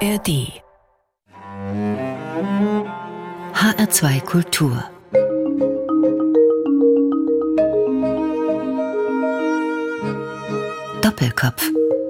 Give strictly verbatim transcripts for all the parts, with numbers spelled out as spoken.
R D H R zwei Kultur Doppelkopf.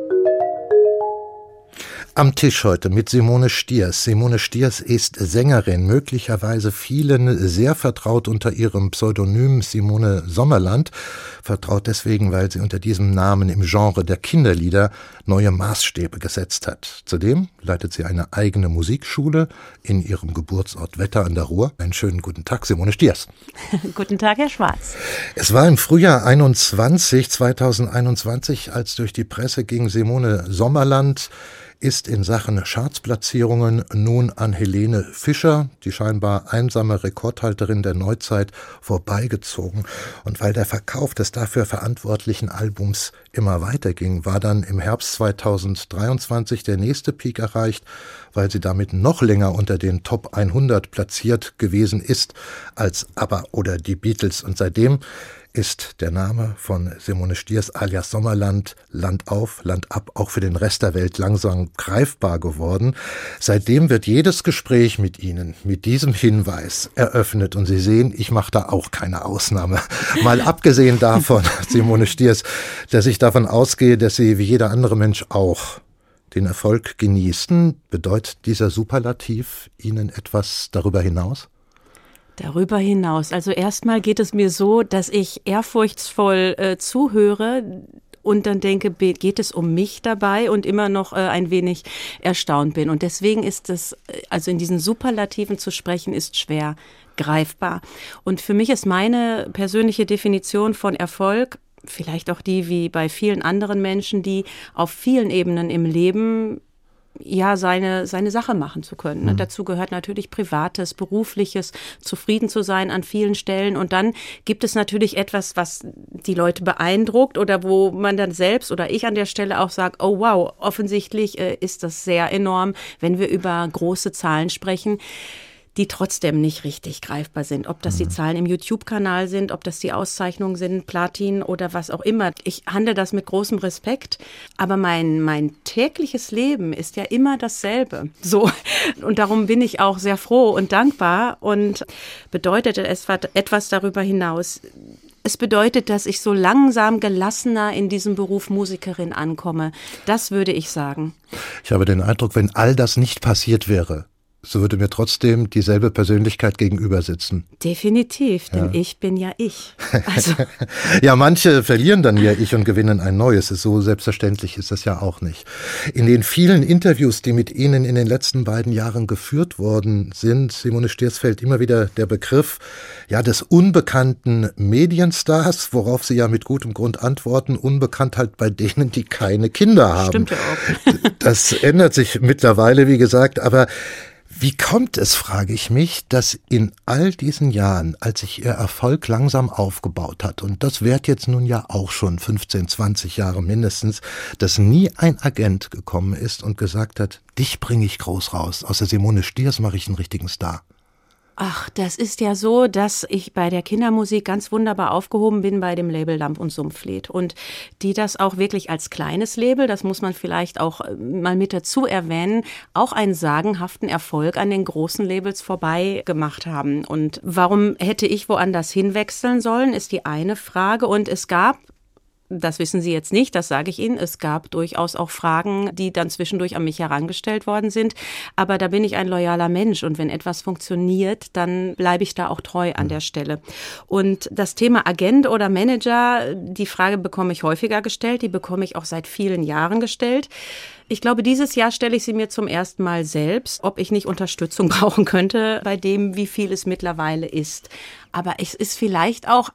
Am Tisch heute mit Simone Stiers. Simone Stiers ist Sängerin, möglicherweise vielen sehr vertraut unter ihrem Pseudonym Simone Sommerland. Vertraut deswegen, weil sie unter diesem Namen im Genre der Kinderlieder neue Maßstäbe gesetzt hat. Zudem leitet sie eine eigene Musikschule in ihrem Geburtsort Wetter an der Ruhr. Einen schönen guten Tag, Simone Stiers. Guten Tag, Herr Schwarz. Es war im Frühjahr einundzwanzig, zweitausendeinundzwanzig, als durch die Presse ging, Simone Sommerland ist in Sachen Chartsplatzierungen nun an Helene Fischer, die scheinbar einsame Rekordhalterin der Neuzeit, vorbeigezogen. Und weil der Verkauf des dafür verantwortlichen Albums immer weiterging, war dann im Herbst zweitausenddreiundzwanzig der nächste Peak erreicht, weil sie damit noch länger unter den Top hundert platziert gewesen ist als ABBA oder die Beatles. Und seitdem ist der Name von Simone Stiers alias Sommerland, Land auf, Land ab, auch für den Rest der Welt langsam greifbar geworden. Seitdem wird jedes Gespräch mit Ihnen mit diesem Hinweis eröffnet. Und Sie sehen, ich mache da auch keine Ausnahme. Mal abgesehen davon, Simone Stiers, dass ich davon ausgehe, dass Sie wie jeder andere Mensch auch den Erfolg genießen. Bedeutet dieser Superlativ Ihnen etwas darüber hinaus? Darüber hinaus. Also erstmal geht es mir so, dass ich ehrfurchtsvoll äh, zuhöre und dann denke, geht es um mich dabei und immer noch äh, ein wenig erstaunt bin. Und deswegen ist es, also in diesen Superlativen zu sprechen, ist schwer greifbar. Und für mich ist meine persönliche Definition von Erfolg vielleicht auch die wie bei vielen anderen Menschen, die auf vielen Ebenen im Leben ja, seine, seine Sache machen zu können. Mhm. Dazu gehört natürlich Privates, Berufliches, zufrieden zu sein an vielen Stellen. Und dann gibt es natürlich etwas, was die Leute beeindruckt oder wo man dann selbst oder ich an der Stelle auch sagt, oh wow, offensichtlich äh, ist das sehr enorm, wenn wir über große Zahlen sprechen, die trotzdem nicht richtig greifbar sind. Ob das die Zahlen im YouTube-Kanal sind, ob das die Auszeichnungen sind, Platin oder was auch immer. Ich handle das mit großem Respekt, aber mein, mein tägliches Leben ist ja immer dasselbe. So. Und darum bin ich auch sehr froh und dankbar und bedeutet es etwas darüber hinaus. Es bedeutet, dass ich so langsam gelassener in diesem Beruf Musikerin ankomme. Das würde ich sagen. Ich habe den Eindruck, wenn all das nicht passiert wäre, so würde mir trotzdem dieselbe Persönlichkeit gegenüber sitzen. Definitiv, denn ja. Ich bin ja ich. Also. Ja, manche verlieren dann ihr Ich und gewinnen ein neues. So selbstverständlich ist das ja auch nicht. In den vielen Interviews, die mit Ihnen in den letzten beiden Jahren geführt worden sind, Simone Stiers, fällt immer wieder der Begriff ja, des unbekannten Medienstars, worauf Sie ja mit gutem Grund antworten, unbekannt halt bei denen, die keine Kinder haben. Stimmt ja auch. Das ändert sich mittlerweile, wie gesagt, aber wie kommt es, frage ich mich, dass in all diesen Jahren, als sich Ihr Erfolg langsam aufgebaut hat, und das währt jetzt nun ja auch schon fünfzehn, zwanzig Jahre mindestens, dass nie ein Agent gekommen ist und gesagt hat, dich bringe ich groß raus, aus der Simone Stiers mache ich einen richtigen Star? Ach, das ist ja so, dass ich bei der Kindermusik ganz wunderbar aufgehoben bin bei dem Label Lamp und Sumpflied und die das auch wirklich als kleines Label, das muss man vielleicht auch mal mit dazu erwähnen, auch einen sagenhaften Erfolg an den großen Labels vorbei gemacht haben. Und warum hätte ich woanders hinwechseln sollen, ist die eine Frage. Und es gab, das wissen Sie jetzt nicht, das sage ich Ihnen. Es gab durchaus auch Fragen, die dann zwischendurch an mich herangestellt worden sind. Aber da bin ich ein loyaler Mensch. Und wenn etwas funktioniert, dann bleibe ich da auch treu an der Stelle. Und das Thema Agent oder Manager, die Frage bekomme ich häufiger gestellt. Die bekomme ich auch seit vielen Jahren gestellt. Ich glaube, dieses Jahr stelle ich sie mir zum ersten Mal selbst, ob ich nicht Unterstützung brauchen könnte bei dem, wie viel es mittlerweile ist. Aber es ist vielleicht auch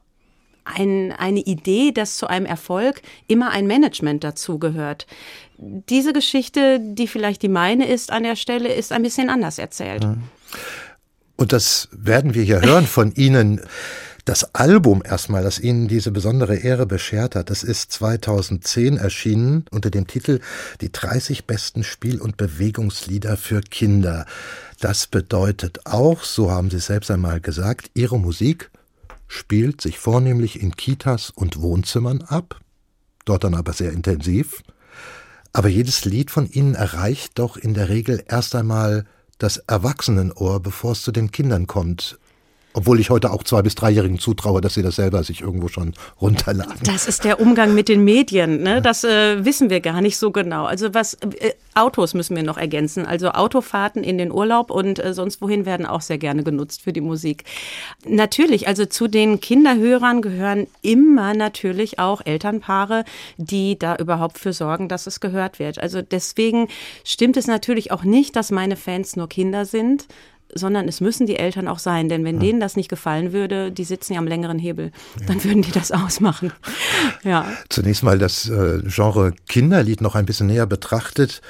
Ein, eine Idee, dass zu einem Erfolg immer ein Management dazugehört. Diese Geschichte, die vielleicht die meine ist an der Stelle, ist ein bisschen anders erzählt. Und das werden wir hier hören von Ihnen. Das Album erstmal, das Ihnen diese besondere Ehre beschert hat, das ist zweitausendzehn erschienen unter dem Titel Die dreißig besten Spiel- und Bewegungslieder für Kinder. Das bedeutet auch, so haben Sie selbst einmal gesagt, Ihre Musik spielt sich vornehmlich in Kitas und Wohnzimmern ab, dort dann aber sehr intensiv. Aber jedes Lied von Ihnen erreicht doch in der Regel erst einmal das Erwachsenenohr, bevor es zu den Kindern kommt. Obwohl ich heute auch Zwei- bis Dreijährigen zutraue, dass sie das selber sich irgendwo schon runterladen. Das ist der Umgang mit den Medien, ne? Das äh, wissen wir gar nicht so genau. Also was äh, Autos müssen wir noch ergänzen. Also Autofahrten in den Urlaub und äh, sonst wohin werden auch sehr gerne genutzt für die Musik. Natürlich, also zu den Kinderhörern gehören immer natürlich auch Elternpaare, die da überhaupt für sorgen, dass es gehört wird. Also deswegen stimmt es natürlich auch nicht, dass meine Fans nur Kinder sind, sondern es müssen die Eltern auch sein. Denn wenn ja. denen das nicht gefallen würde, die sitzen ja am längeren Hebel, ja. dann würden die das ausmachen. Ja. Zunächst mal das äh, Genre Kinderlied noch ein bisschen näher betrachtet.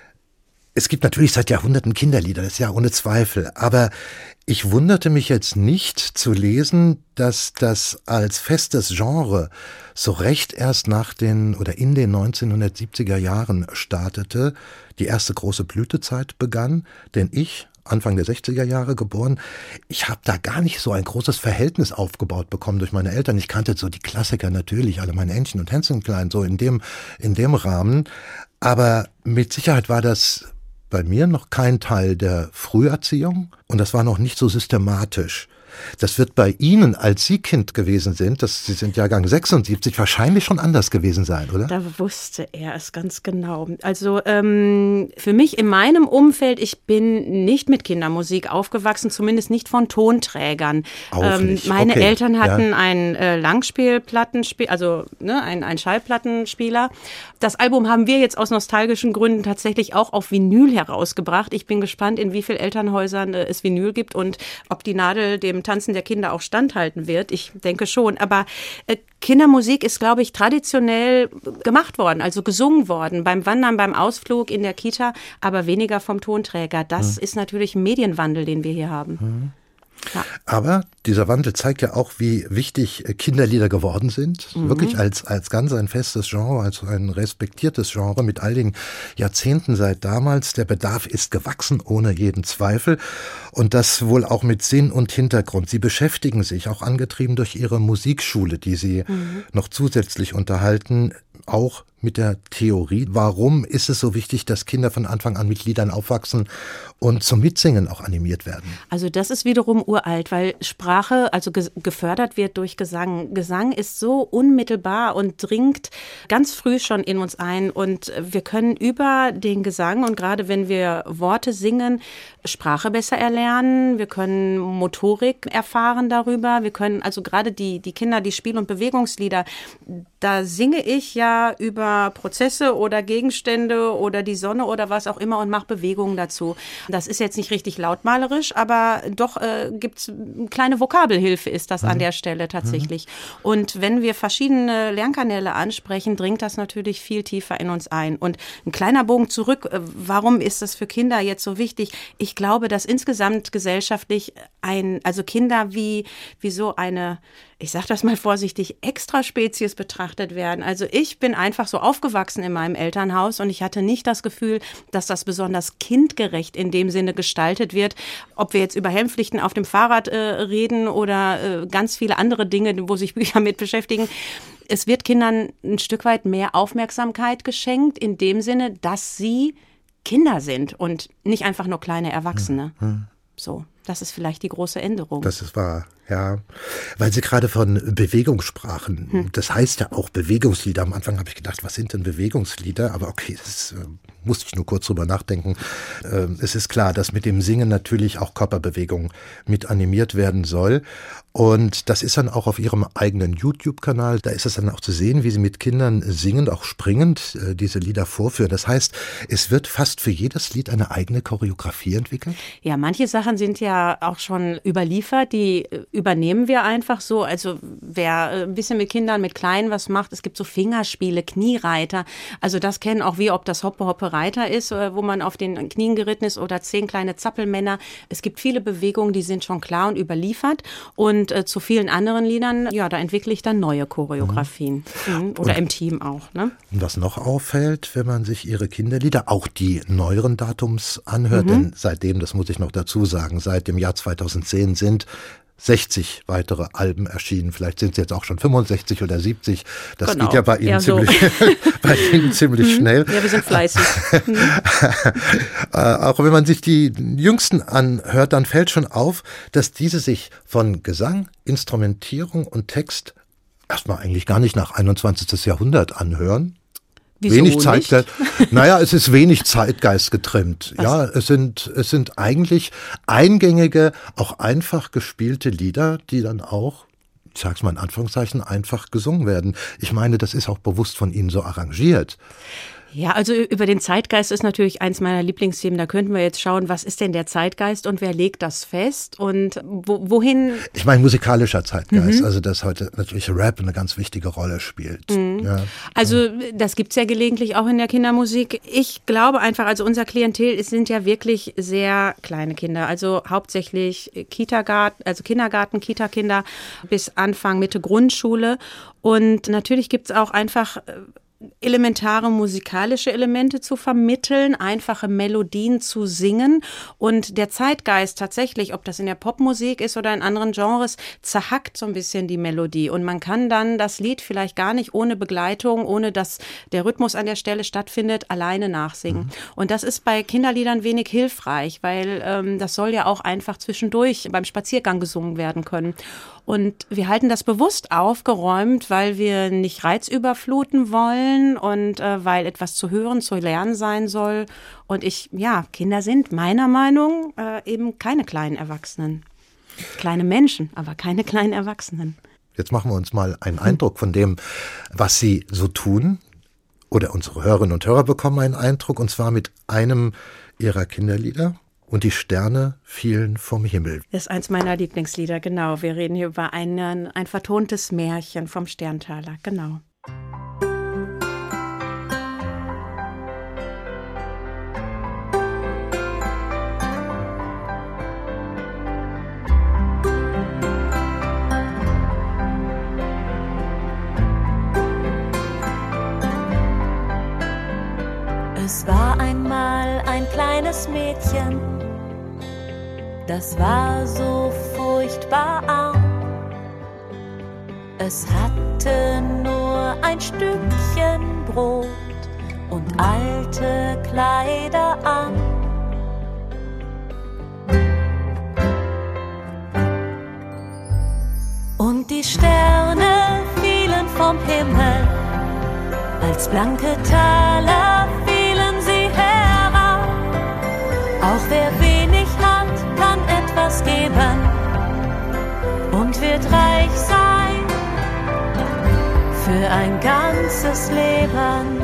Es gibt natürlich seit Jahrhunderten Kinderlieder, das ist ja ohne Zweifel. Aber ich wunderte mich jetzt nicht zu lesen, dass das als festes Genre so recht erst nach den oder in den neunzehnhundertsiebziger Jahren startete, die erste große Blütezeit begann. Denn ich, Anfang der sechziger Jahre geboren, ich habe da gar nicht so ein großes Verhältnis aufgebaut bekommen durch meine Eltern. Ich kannte so die Klassiker natürlich, alle meine Entchen und Hänschenklein, so in dem, in dem Rahmen. Aber mit Sicherheit war das bei mir noch kein Teil der Früherziehung und das war noch nicht so systematisch. Das wird bei Ihnen, als Sie Kind gewesen sind, das, Sie sind Jahrgang sechsundsiebzig, wahrscheinlich schon anders gewesen sein, oder? Da wusste er es ganz genau. Also ähm, für mich in meinem Umfeld, ich bin nicht mit Kindermusik aufgewachsen, zumindest nicht von Tonträgern. Ähm, meine okay. Eltern hatten ja. einen äh, Langspielplattenspieler, also ne, ein, ein Schallplattenspieler. Das Album haben wir jetzt aus nostalgischen Gründen tatsächlich auch auf Vinyl herausgebracht. Ich bin gespannt, in wie vielen Elternhäusern äh, es Vinyl gibt und ob die Nadel dem Tanzen der Kinder auch standhalten wird. Ich denke schon. Aber äh, Kindermusik ist, glaube ich, traditionell gemacht worden, also gesungen worden. Beim Wandern, beim Ausflug, in der Kita, aber weniger vom Tonträger. Das hm. ist natürlich ein Medienwandel, den wir hier haben. Hm. Ja. Aber dieser Wandel zeigt ja auch, wie wichtig Kinderlieder geworden sind. Mhm. Wirklich als, als ganz ein festes Genre, als ein respektiertes Genre mit all den Jahrzehnten seit damals. Der Bedarf ist gewachsen, ohne jeden Zweifel. Und das wohl auch mit Sinn und Hintergrund. Sie beschäftigen sich, auch angetrieben durch Ihre Musikschule, die Sie mhm. noch zusätzlich unterhalten, auch mit der Theorie. Warum ist es so wichtig, dass Kinder von Anfang an mit Liedern aufwachsen und zum Mitsingen auch animiert werden? Also das ist wiederum uralt, weil Sprache also ge- gefördert wird durch Gesang. Gesang ist so unmittelbar und dringt ganz früh schon in uns ein. Und wir können über den Gesang und gerade wenn wir Worte singen, Sprache besser erlernen. Wir können Motorik erfahren darüber. Wir können also gerade die, die Kinder, die Spiel- und Bewegungslieder, da singe ich ja über Prozesse oder Gegenstände oder die Sonne oder was auch immer und mache Bewegungen dazu. Das ist jetzt nicht richtig lautmalerisch, aber doch äh, gibt's eine kleine Vokabelhilfe ist das mhm. an der Stelle tatsächlich. Mhm. Und wenn wir verschiedene Lernkanäle ansprechen, dringt das natürlich viel tiefer in uns ein. Und ein kleiner Bogen zurück, äh, warum ist das für Kinder jetzt so wichtig? Ich glaube, dass insgesamt gesellschaftlich ein, also Kinder wie, wie so eine, ich sage das mal vorsichtig, Extraspezies betrachtet werden. Also ich bin einfach so aufgewachsen in meinem Elternhaus und ich hatte nicht das Gefühl, dass das besonders kindgerecht in dem Sinne gestaltet wird. Ob wir jetzt über Helmpflichten auf dem Fahrrad äh, reden oder äh, ganz viele andere Dinge, wo sich Bücher mit beschäftigen. Es wird Kindern ein Stück weit mehr Aufmerksamkeit geschenkt in dem Sinne, dass sie Kinder sind und nicht einfach nur kleine Erwachsene. Hm. So, das ist vielleicht die große Änderung. Das ist wahr, ja. Weil Sie gerade von Bewegung sprachen. Hm. Das heißt ja auch Bewegungslieder. Am Anfang habe ich gedacht, was sind denn Bewegungslieder? Aber okay, das äh, musste ich nur kurz drüber nachdenken. Äh, es ist klar, dass mit dem Singen natürlich auch Körperbewegung mit animiert werden soll. Und das ist dann auch auf Ihrem eigenen YouTube-Kanal. Da ist es dann auch zu sehen, wie Sie mit Kindern singend, auch springend äh, diese Lieder vorführen. Das heißt, es wird fast für jedes Lied eine eigene Choreografie entwickelt? Ja, manche Sachen sind ja auch schon überliefert. Die übernehmen wir einfach so. Also wer ein bisschen mit Kindern, mit Kleinen was macht, es gibt so Fingerspiele, Kniereiter. Also das kennen auch wir, ob das Hoppe-Hoppe-Reiter ist, wo man auf den Knien geritten ist oder zehn kleine Zappelmänner. Es gibt viele Bewegungen, die sind schon klar und überliefert. Und Und äh, zu vielen anderen Liedern, ja, da entwickle ich dann neue Choreografien. Mhm. Mhm. Oder und, im Team auch. Ne? Und was noch auffällt, wenn man sich Ihre Kinderlieder, auch die neueren Datums anhört, mhm. denn seitdem, das muss ich noch dazu sagen, seit dem Jahr zweitausendzehn sind sechzig weitere Alben erschienen. Vielleicht sind es jetzt auch schon fünfundsechzig oder siebzig. Das genau. geht ja bei Ihnen Eher ziemlich, so. bei Ihnen ziemlich schnell. Ja, wir sind fleißig. äh, auch wenn man sich die jüngsten anhört, dann fällt schon auf, dass diese sich von Gesang, Instrumentierung und Text erstmal eigentlich gar nicht nach einundzwanzigsten Jahrhundert anhören. Wieso wenig nicht? Zeitgeist. Naja, es ist wenig Zeitgeist getrimmt. Was? Ja, es sind, es sind eigentlich eingängige, auch einfach gespielte Lieder, die dann auch, ich sag's mal in Anführungszeichen, einfach gesungen werden. Ich meine, das ist auch bewusst von Ihnen so arrangiert. Ja, also über den Zeitgeist ist natürlich eins meiner Lieblingsthemen. Da könnten wir jetzt schauen, was ist denn der Zeitgeist und wer legt das fest und wo, wohin? Ich meine musikalischer Zeitgeist, Mhm. also dass heute natürlich Rap eine ganz wichtige Rolle spielt. Mhm. Ja. Also das gibt's ja gelegentlich auch in der Kindermusik. Ich glaube einfach, also unser Klientel es sind ja wirklich sehr kleine Kinder, also hauptsächlich Kita-Garten, also Kindergarten, Kita-Kinder bis Anfang, Mitte Grundschule. Und natürlich gibt's auch einfach elementare musikalische Elemente zu vermitteln, einfache Melodien zu singen und der Zeitgeist tatsächlich, ob das in der Popmusik ist oder in anderen Genres, zerhackt so ein bisschen die Melodie und man kann dann das Lied vielleicht gar nicht ohne Begleitung, ohne dass der Rhythmus an der Stelle stattfindet, alleine nachsingen. Mhm. Und das ist bei Kinderliedern wenig hilfreich, weil ähm, das soll ja auch einfach zwischendurch beim Spaziergang gesungen werden können. Und wir halten das bewusst aufgeräumt, weil wir nicht reizüberfluten wollen und äh, weil etwas zu hören, zu lernen sein soll. Und ich, ja, Kinder sind meiner Meinung äh, eben keine kleinen Erwachsenen. Kleine Menschen, aber keine kleinen Erwachsenen. Jetzt machen wir uns mal einen Eindruck von dem, was Sie so tun. Oder unsere Hörerinnen und Hörer bekommen einen Eindruck, und zwar mit einem Ihrer Kinderlieder. Und die Sterne fielen vom Himmel. Das ist eins meiner Lieblingslieder, genau. Wir reden hier über einen, ein vertontes Märchen vom Sterntaler, genau. Es war einmal ein kleines Mädchen, das war so furchtbar arm. Es hatte nur ein Stückchen Brot und alte Kleider an. Und die Sterne fielen vom Himmel, als blanke Taler fielen sie herab. Auch wer wenig hat, kann etwas geben und wird reich sein für ein ganzes Leben.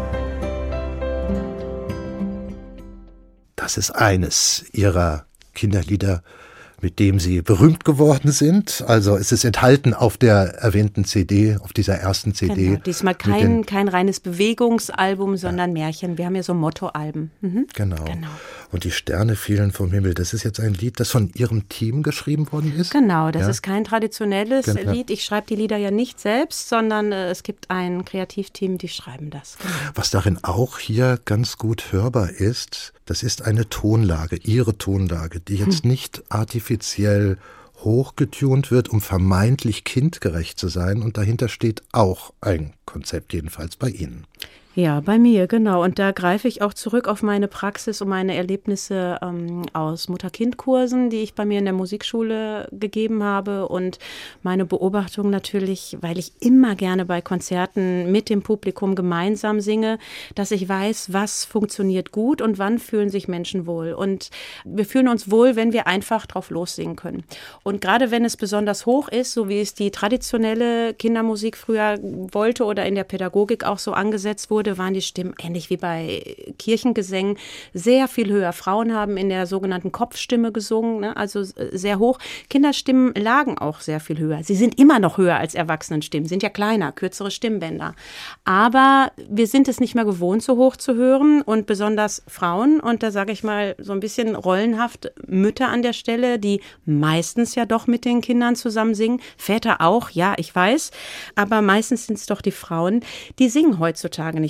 Das ist eines Ihrer Kinderlieder, mit dem Sie berühmt geworden sind. Also es ist enthalten auf der erwähnten C D, auf dieser ersten C D. Genau, diesmal kein, kein reines Bewegungsalbum, sondern ja. Märchen. Wir haben ja so Mottoalben. Mhm. Genau. genau. Und die Sterne fielen vom Himmel. Das ist jetzt ein Lied, das von Ihrem Team geschrieben worden ist? Genau, das ja? ist kein traditionelles genau. Lied. Ich schreibe die Lieder ja nicht selbst, sondern äh, es gibt ein Kreativteam, die schreiben das. Genau. Was darin auch hier ganz gut hörbar ist, das ist eine Tonlage, Ihre Tonlage, die jetzt hm. nicht artifiziell hochgetunt wird, um vermeintlich kindgerecht zu sein. Und dahinter steht auch ein Konzept, jedenfalls bei Ihnen. Ja, bei mir, genau. Und da greife ich auch zurück auf meine Praxis und meine Erlebnisse ähm, aus Mutter-Kind-Kursen, die ich bei mir in der Musikschule gegeben habe und meine Beobachtung natürlich, weil ich immer gerne bei Konzerten mit dem Publikum gemeinsam singe, dass ich weiß, was funktioniert gut und wann fühlen sich Menschen wohl. Und wir fühlen uns wohl, wenn wir einfach drauf lossingen können. Und gerade wenn es besonders hoch ist, so wie es die traditionelle Kindermusik früher wollte oder in der Pädagogik auch so angesetzt wurde, waren die Stimmen, ähnlich wie bei Kirchengesängen, sehr viel höher. Frauen haben in der sogenannten Kopfstimme gesungen, ne, also sehr hoch. Kinderstimmen lagen auch sehr viel höher. Sie sind immer noch höher als Erwachsenenstimmen, sind ja kleiner, kürzere Stimmbänder. Aber wir sind es nicht mehr gewohnt, so hoch zu hören und besonders Frauen. Und da sage ich mal so ein bisschen rollenhaft Mütter an der Stelle, die meistens ja doch mit den Kindern zusammen singen. Väter auch, ja, ich weiß. Aber meistens sind es doch die Frauen, die singen heutzutage nicht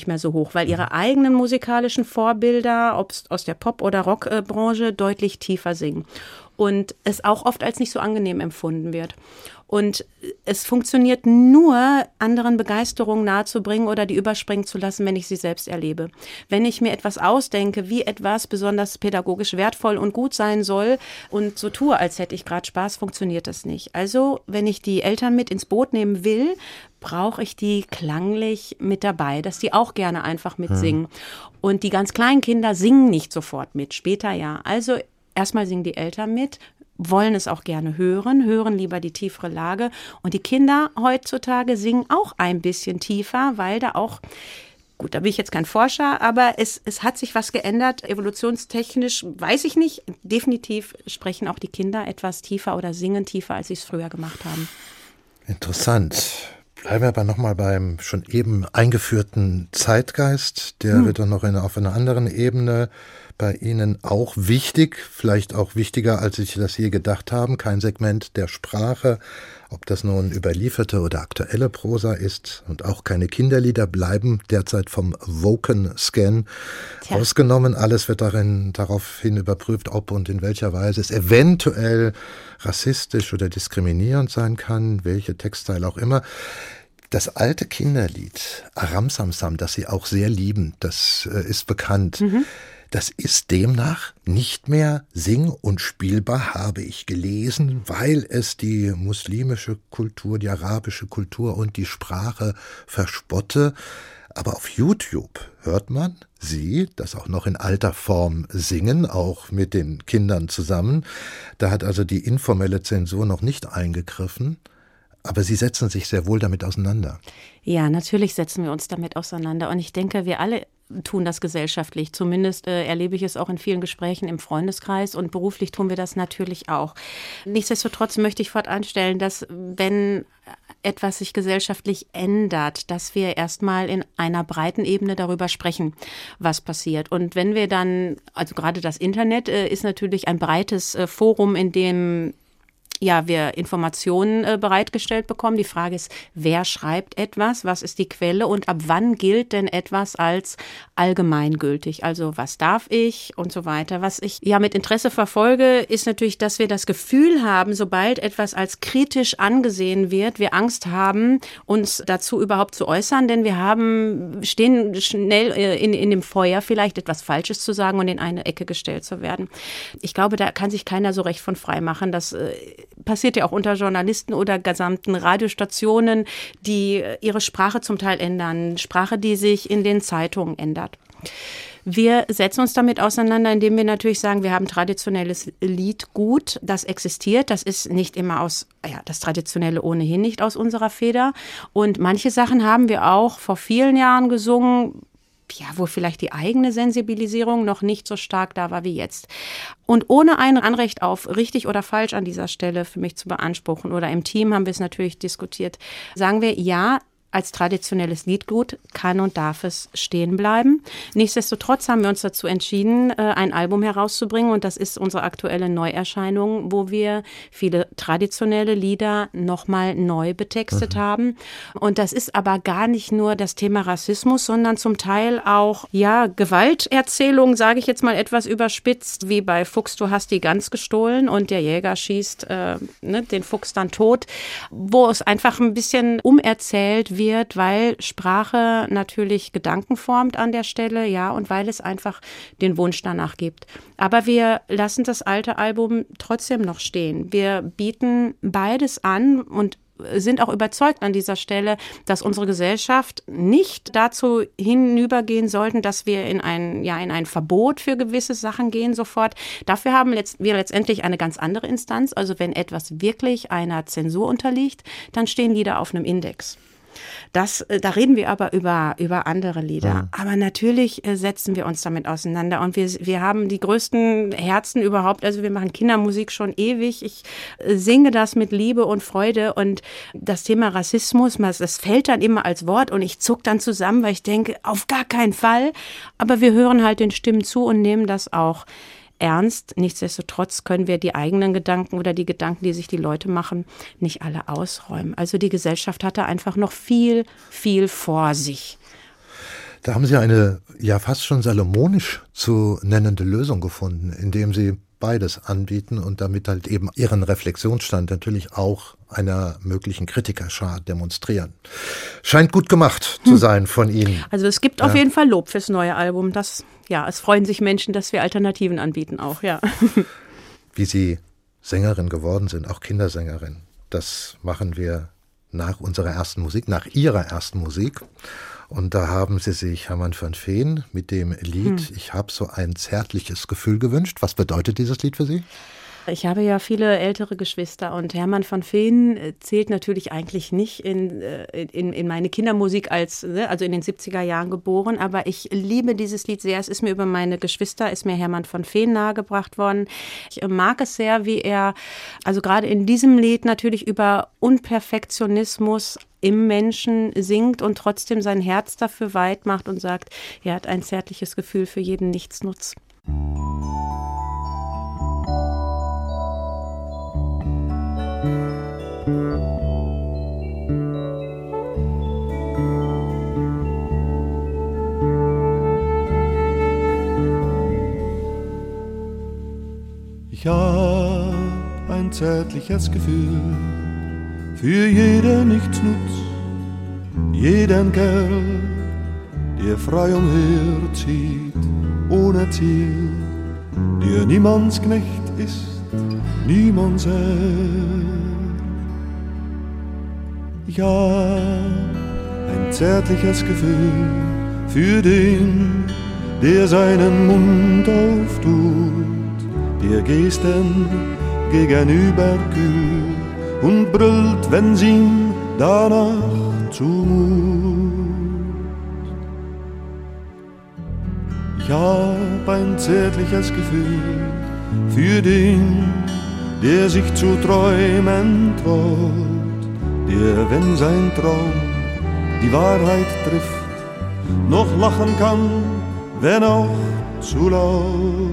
nicht mehr so hoch, weil ihre eigenen musikalischen Vorbilder, ob es aus der Pop- oder Rockbranche, deutlich tiefer singen. Und es auch oft als nicht so angenehm empfunden wird. Und es funktioniert nur, anderen Begeisterung nahezubringen oder die überspringen zu lassen, wenn ich sie selbst erlebe. Wenn ich mir etwas ausdenke, wie etwas besonders pädagogisch wertvoll und gut sein soll und so tue, als hätte ich gerade Spaß, funktioniert das nicht. Also, wenn ich die Eltern mit ins Boot nehmen will, brauche ich die klanglich mit dabei, dass die auch gerne einfach mitsingen. Hm. Und die ganz kleinen Kinder singen nicht sofort mit, später ja. Also erstmal singen die Eltern mit, wollen es auch gerne hören, hören lieber die tiefere Lage. Und die Kinder heutzutage singen auch ein bisschen tiefer, weil da auch, gut, da bin ich jetzt kein Forscher, aber es, es hat sich was geändert. Evolutionstechnisch weiß ich nicht. Definitiv sprechen auch die Kinder etwas tiefer oder singen tiefer, als sie es früher gemacht haben. Interessant. Bleiben wir aber nochmal beim schon eben eingeführten Zeitgeist. Der hm. wird dann noch in, auf einer anderen Ebene bei Ihnen auch wichtig, vielleicht auch wichtiger, als Sie das je gedacht haben. Kein Segment der Sprache, ob das nun überlieferte oder aktuelle Prosa ist, und auch keine Kinderlieder bleiben derzeit vom Woken-Scan Tja. ausgenommen. Alles wird darin daraufhin überprüft, ob und in welcher Weise es eventuell rassistisch oder diskriminierend sein kann, welche Textteile auch immer. Das alte Kinderlied Aram Sam Sam, das Sie auch sehr lieben, das äh, ist bekannt. Mhm. Das ist demnach nicht mehr sing- und spielbar, habe ich gelesen, weil es die muslimische Kultur, die arabische Kultur und die Sprache verspotte. Aber auf YouTube hört man Sie das auch noch in alter Form singen, auch mit den Kindern zusammen. Da hat also die informelle Zensur noch nicht eingegriffen. Aber Sie setzen sich sehr wohl damit auseinander. Ja, natürlich setzen wir uns damit auseinander. Und ich denke, wir alle tun das gesellschaftlich. Zumindest äh, erlebe ich es auch in vielen Gesprächen im Freundeskreis, und beruflich tun wir das natürlich auch. Nichtsdestotrotz möchte ich fortanstellen, dass wenn etwas sich gesellschaftlich ändert, dass wir erstmal in einer breiten Ebene darüber sprechen, was passiert. Und wenn wir dann, also gerade das Internet äh, ist natürlich ein breites äh, Forum, in dem ja, wir Informationen äh, bereitgestellt bekommen. Die Frage ist, wer schreibt etwas, was ist die Quelle und ab wann gilt denn etwas als allgemeingültig? Also was darf ich und so weiter. Was ich ja mit Interesse verfolge, ist natürlich, dass wir das Gefühl haben, sobald etwas als kritisch angesehen wird, wir Angst haben, uns dazu überhaupt zu äußern, denn wir haben, stehen schnell äh, in, in dem Feuer, vielleicht etwas Falsches zu sagen und in eine Ecke gestellt zu werden. Ich glaube, da kann sich keiner so recht von frei machen. Das äh, passiert ja auch unter Journalisten oder gesamten Radiostationen, die ihre Sprache zum Teil ändern, Sprache, die sich in den Zeitungen ändert. Wir setzen uns damit auseinander, indem wir natürlich sagen, wir haben traditionelles Liedgut, das existiert. Das ist nicht immer aus, ja, das Traditionelle ohnehin nicht aus unserer Feder. Und manche Sachen haben wir auch vor vielen Jahren gesungen, ja, wo vielleicht die eigene Sensibilisierung noch nicht so stark da war wie jetzt. Und ohne ein Anrecht auf richtig oder falsch an dieser Stelle für mich zu beanspruchen, oder im Team haben wir es natürlich diskutiert, sagen wir, ja, als traditionelles Liedgut kann und darf es stehen bleiben. Nichtsdestotrotz haben wir uns dazu entschieden, ein Album herauszubringen, und das ist unsere aktuelle Neuerscheinung, wo wir viele traditionelle Lieder nochmal neu betextet mhm. haben. Und das ist aber gar nicht nur das Thema Rassismus, sondern zum Teil auch, ja, Gewalterzählung, sage ich jetzt mal etwas überspitzt, wie bei Fuchs, du hast die Gans gestohlen und der Jäger schießt äh, ne, den Fuchs dann tot, wo es einfach ein bisschen umerzählt wird, Wird, weil Sprache natürlich Gedanken formt an der Stelle, ja, und weil es einfach den Wunsch danach gibt. Aber wir lassen das alte Album trotzdem noch stehen. Wir bieten beides an und sind auch überzeugt an dieser Stelle, dass unsere Gesellschaft nicht dazu hinübergehen sollten, dass wir in ein, ja, in ein Verbot für gewisse Sachen gehen sofort. Dafür haben wir letztendlich eine ganz andere Instanz. Also wenn etwas wirklich einer Zensur unterliegt, dann stehen Lieder auf einem Index. Das, da reden wir aber über, über andere Lieder. Ja. Aber natürlich äh, setzen wir uns damit auseinander, und wir, wir haben die größten Herzen überhaupt. Also wir machen Kindermusik schon ewig. Ich äh, singe das mit Liebe und Freude, und das Thema Rassismus, das fällt dann immer als Wort, und ich zuck dann zusammen, weil ich denke, auf gar keinen Fall. Aber wir hören halt den Stimmen zu und nehmen das auch ernst. Nichtsdestotrotz können wir die eigenen Gedanken oder die Gedanken, die sich die Leute machen, nicht alle ausräumen. Also die Gesellschaft hat da einfach noch viel, viel vor sich. Da haben Sie eine ja fast schon salomonisch zu nennende Lösung gefunden, indem Sie beides anbieten und damit halt eben Ihren Reflexionsstand natürlich auch einer möglichen Kritikerschar demonstrieren. Scheint gut gemacht zu sein von Ihnen. Also es gibt ja. auf jeden Fall Lob fürs neue Album. Das, ja, es freuen sich Menschen, dass wir Alternativen anbieten auch, ja. Wie Sie Sängerin geworden sind, auch Kindersängerin, das machen wir nach unserer ersten Musik, nach Ihrer ersten Musik. Und da haben Sie sich Hermann van Veen mit dem Lied hm. Ich habe so ein zärtliches Gefühl gewünscht. Was bedeutet dieses Lied für Sie? Ich habe ja viele ältere Geschwister und Hermann van Veen zählt natürlich eigentlich nicht in, in, in meine Kindermusik als, also in den siebziger Jahren geboren, aber ich liebe dieses Lied sehr. Es ist mir über meine Geschwister, ist mir Hermann van Veen nahegebracht worden. Ich mag es sehr, wie er, also gerade in diesem Lied natürlich über Unperfektionismus im Menschen singt und trotzdem sein Herz dafür weit macht und sagt, er hat ein zärtliches Gefühl für jeden Nichtsnutz. Ich hab ein zärtliches Gefühl für jeden Nichtsnutz, jeden Kerl, der frei umherzieht, ohne Ziel, der niemands Knecht ist, niemands Herr. Ich hab ein zärtliches Gefühl für den, der seinen Mund auftut, der Gesten gegenüber kühl und brüllt, wenn's ihm danach zumut. Ich hab ein zärtliches Gefühl für den, der sich zu träumen traut, der, wenn sein Traum die Wahrheit trifft, noch lachen kann, wenn auch zu laut.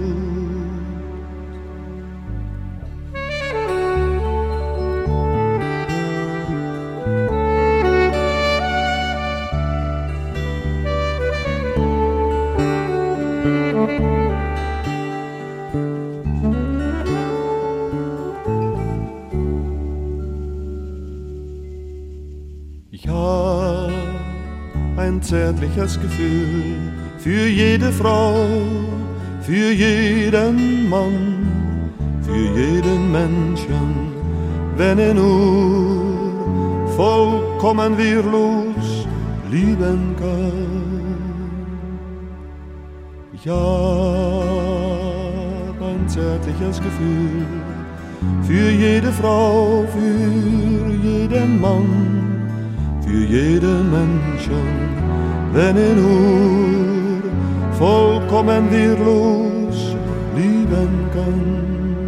Ich hab ein zärtliches Gefühl für jede Frau, für jeden Mann, für jeden Menschen, wenn er nur vollkommen wehrlos lieben kann. Ich hab ein zärtliches Gefühl für jede Frau, für jeden Mann, für jeden Menschen, wenn er nur vollkommen wehrlos lieben kann.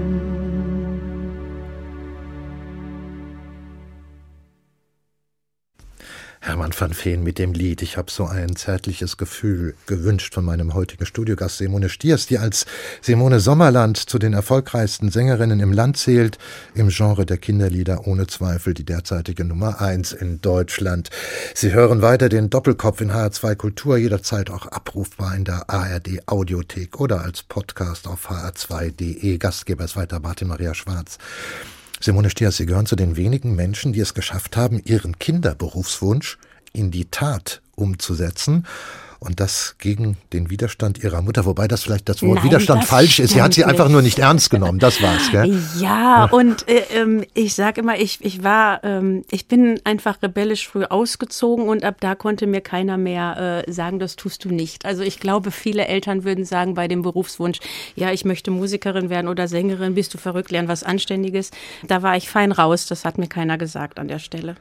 Hermann van Veen mit dem Lied Ich habe so ein zärtliches Gefühl gewünscht von meinem heutigen Studiogast Simone Stiers, die als Simone Sommerland zu den erfolgreichsten Sängerinnen im Land zählt, im Genre der Kinderlieder ohne Zweifel die derzeitige Nummer eins in Deutschland. Sie hören weiter den Doppelkopf in H R zwei Kultur, jederzeit auch abrufbar in der A R D Audiothek oder als Podcast auf h r zwei punkt d e. Gastgeber ist weiter Martin Maria Schwarz. Simone Stiers, Sie gehören zu den wenigen Menschen, die es geschafft haben, ihren Kinderberufswunsch in die Tat umzusetzen. Und das gegen den Widerstand Ihrer Mutter, wobei das vielleicht das Wort Nein, Widerstand das falsch ist. Sie hat sie einfach nicht. nur nicht ernst genommen, das war's, gell? Ja, und äh, ähm, ich sage immer, ich, ich war, ähm, ich bin einfach rebellisch früh ausgezogen und ab da konnte mir keiner mehr äh, sagen, das tust du nicht. Also ich glaube, viele Eltern würden sagen bei dem Berufswunsch, ja, ich möchte Musikerin werden oder Sängerin, bist du verrückt, lern was Anständiges. Da war ich fein raus, das hat mir keiner gesagt an der Stelle.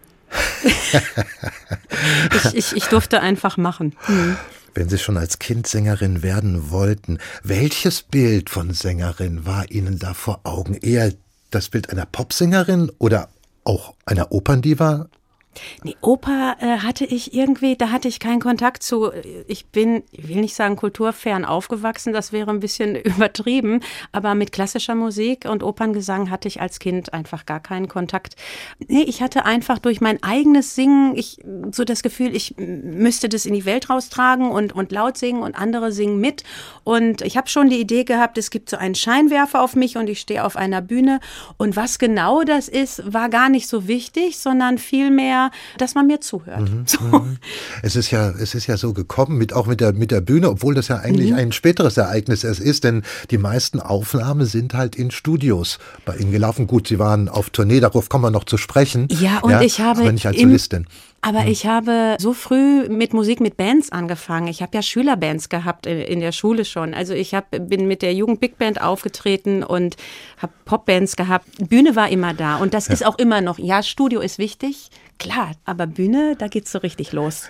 ich, ich, ich durfte einfach machen. Hm. Wenn Sie schon als Kind Sängerin werden wollten, welches Bild von Sängerin war Ihnen da vor Augen? Eher das Bild einer Popsängerin oder auch einer Operndiva? Nee, Oper äh, hatte ich irgendwie, da hatte ich keinen Kontakt zu. Ich bin, ich will nicht sagen kulturfern aufgewachsen, das wäre ein bisschen übertrieben, aber mit klassischer Musik und Operngesang hatte ich als Kind einfach gar keinen Kontakt. Nee, ich hatte einfach durch mein eigenes Singen ich so das Gefühl, ich müsste das in die Welt raustragen und, und laut singen und andere singen mit. Und ich habe schon die Idee gehabt, es gibt so einen Scheinwerfer auf mich und ich stehe auf einer Bühne. Und was genau das ist, war gar nicht so wichtig, sondern vielmehr, dass man mir zuhört. Mhm, so. Es ist ja, es ist ja so gekommen, mit, auch mit der, mit der Bühne, obwohl das ja eigentlich mhm. ein späteres Ereignis es ist, denn die meisten Aufnahmen sind halt in Studios bei Ihnen gelaufen. Gut, Sie waren auf Tournee, darauf kommen wir noch zu sprechen. Ja, und ja, ich habe aber nicht als Solistin. Aber hm. ich habe so früh mit Musik, mit Bands angefangen. Ich habe ja Schülerbands gehabt in, in der Schule schon. Also ich hab, bin mit der Jugend Big Band aufgetreten und habe Popbands gehabt. Bühne war immer da und das ja. ist auch immer noch. Ja, Studio ist wichtig, klar, aber Bühne, da geht's so richtig los.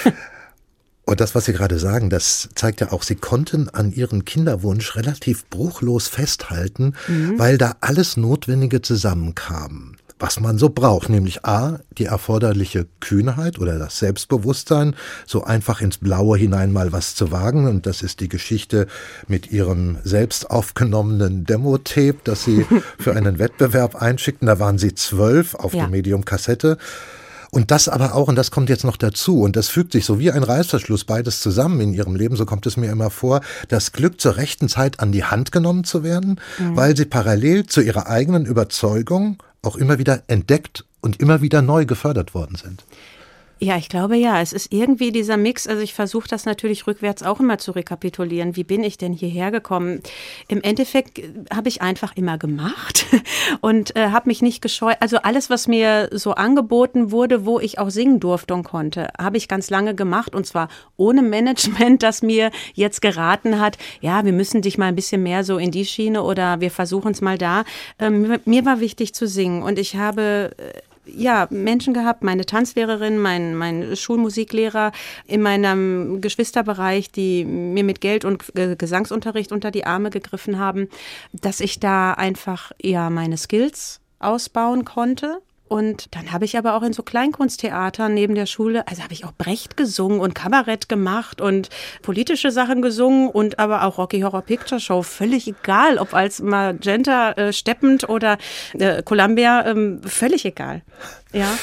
Und das, was Sie gerade sagen, das zeigt ja auch, Sie konnten an Ihren Kinderwunsch relativ bruchlos festhalten, mhm. weil da alles Notwendige zusammenkam. Was man so braucht, nämlich A, die erforderliche Kühnheit oder das Selbstbewusstsein, so einfach ins Blaue hinein mal was zu wagen. Und das ist die Geschichte mit Ihrem selbst aufgenommenen Demo-Tape, das Sie für einen Wettbewerb einschickten. Da waren Sie zwölf auf ja. dem Medium Kassette. Und das aber auch, und das kommt jetzt noch dazu, und das fügt sich so wie ein Reißverschluss beides zusammen in Ihrem Leben, so kommt es mir immer vor, das Glück zur rechten Zeit an die Hand genommen zu werden, mhm. weil Sie parallel zu Ihrer eigenen Überzeugung auch immer wieder entdeckt und immer wieder neu gefördert worden sind. Ja, ich glaube ja. Es ist irgendwie dieser Mix, also ich versuche das natürlich rückwärts auch immer zu rekapitulieren. Wie bin ich denn hierher gekommen? Im Endeffekt habe ich einfach immer gemacht und äh, habe mich nicht gescheut. Also alles, was mir so angeboten wurde, wo ich auch singen durfte und konnte, habe ich ganz lange gemacht und zwar ohne Management, das mir jetzt geraten hat, ja, wir müssen dich mal ein bisschen mehr so in die Schiene oder wir versuchen es mal da. Ähm, mir war wichtig zu singen und ich habe äh, ja, Menschen gehabt, meine Tanzlehrerin, mein, mein Schulmusiklehrer in meinem Geschwisterbereich, die mir mit Geld und Gesangsunterricht unter die Arme gegriffen haben, dass ich da einfach ja meine Skills ausbauen konnte. Und dann habe ich aber auch in so Kleinkunsttheatern neben der Schule, also habe ich auch Brecht gesungen und Kabarett gemacht und politische Sachen gesungen und aber auch Rocky Horror Picture Show, völlig egal, ob als Magenta, äh, Steppend oder äh, Columbia, ähm, völlig egal. Ja.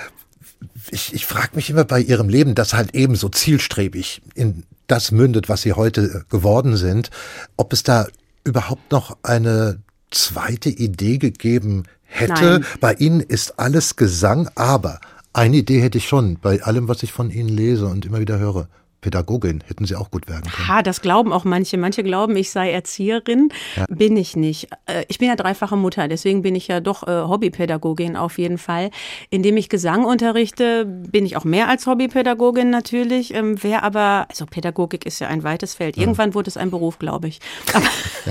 Ich, ich frage mich immer bei Ihrem Leben, das halt eben so zielstrebig in das mündet, was Sie heute geworden sind, ob es da überhaupt noch eine zweite Idee gegeben hätte. Nein. Bei Ihnen ist alles Gesang, aber eine Idee hätte ich schon, bei allem, was ich von Ihnen lese und immer wieder höre. Pädagogin hätten Sie auch gut werden können. Ha, das glauben auch manche. Manche glauben, ich sei Erzieherin. Ja. Bin ich nicht. Ich bin ja dreifache Mutter, deswegen bin ich ja doch äh, Hobbypädagogin auf jeden Fall. Indem ich Gesang unterrichte, bin ich auch mehr als Hobbypädagogin natürlich. Ähm, wer aber, also Pädagogik ist ja ein weites Feld. Irgendwann ja. wurde es ein Beruf, glaube ich. Aber